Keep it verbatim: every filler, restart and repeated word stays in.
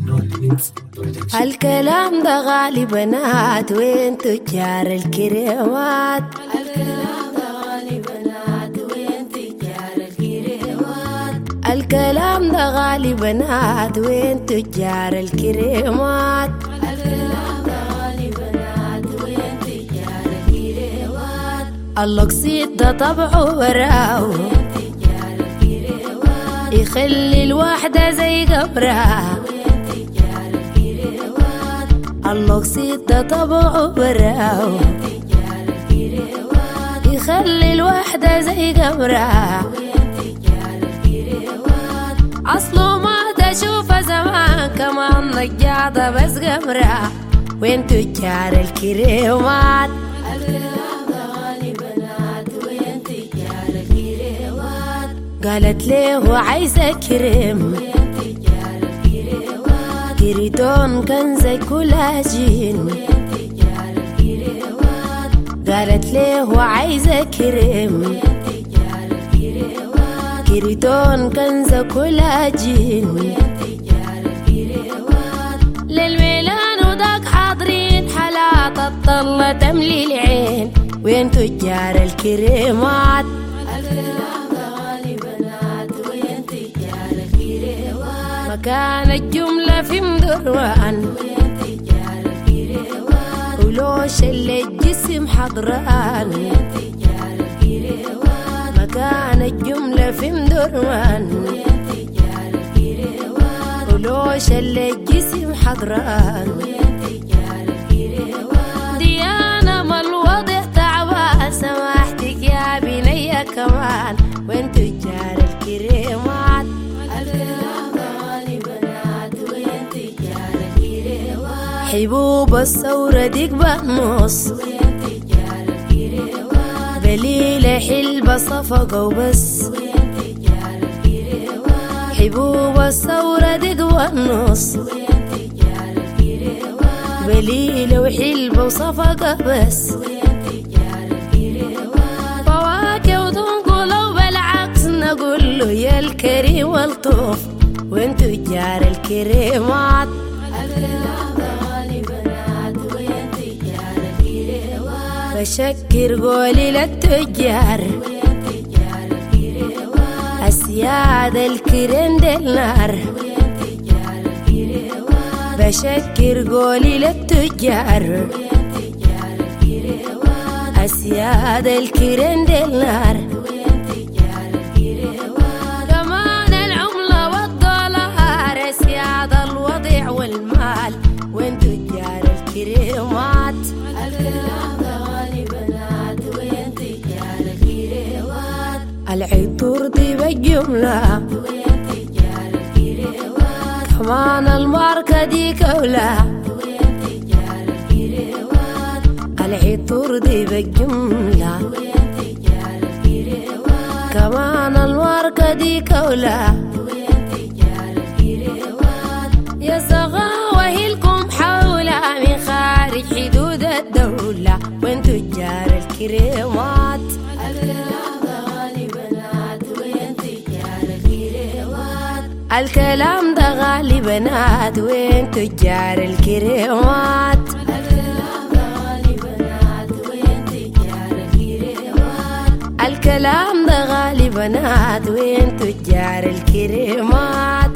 الكلام ده غالي بنات وين تجار الكريمات. الكلام ده غالي بنات وين تجار الكريمات. الكلام ده غالي بنات وين تجار الكريمات. الكلام ده غالي بنات وين تجار الكريمات. اللقصيد ده طبعه براو يخلي الواحدة زي قبرها. اللقصيد ده طبعه براو يخلي الواحدة زي قبرها. أصله ما تشوف زمان كمان نجاضة بس قبرها. وين تجار الكريمات. قالت ليه وعايزة كريم كريتون كنزي كولاجين. قالت ليه وعايزة كريم كريتون كنزي كولاجين. للميلان وداك حاضرين حالات الطلة تملي العين. وين تجار الكريمات. مكان الجملة في مدروان ولوش اللي الجسم حضران. مكان الجملة في مدروان ولوش اللي الجسم حضران. ديانا ما الوضع تعبان سماحتك يا بنية كمان. وين تجار الكريمات. حبوب الثورة ديك بنص بليلة حلبة صفقة وبس. حبوب الثورة ديك بنص بليلة وحلبة وصفقة بس. فواكه وتنقل وبالعكس نقول له يا الكريم والطوف. وين تجار الكريمات. بشكر قولي للتجار السيادة الكريم دلنار. بشكر قولي للتجار السيادة الكريم دلنار. كمان العملة والدولار السيادة الوضع والمال. وين تجار الكريمات. العطور دي بالجملة كمان الماركة دي كولة. العطور دي بالجملة كمان الماركة دي كولة. يا سغاوة هلكم حولة من خارج حدود الدولة. وين تجار الكريمات. الكلام ده غالي بنات وين تجار الكريمات. الكلام ده غالي بنات وين تجار الكريمات.